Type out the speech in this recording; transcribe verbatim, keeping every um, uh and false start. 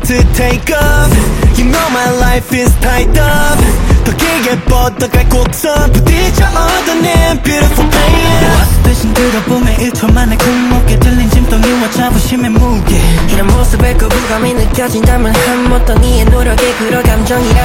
to take off. You know my life is tied up. 더 길게 뻗어갈 곡선 부딪혀 얻어낸 beautiful pain. 와서 대신 들어보면 일 초 만에 굴목에 들린 짐덩이와 자부심의 무게. 이런 모습에 거부감이 느껴진다면 한 못 더 니의 노력에 그럴 감정이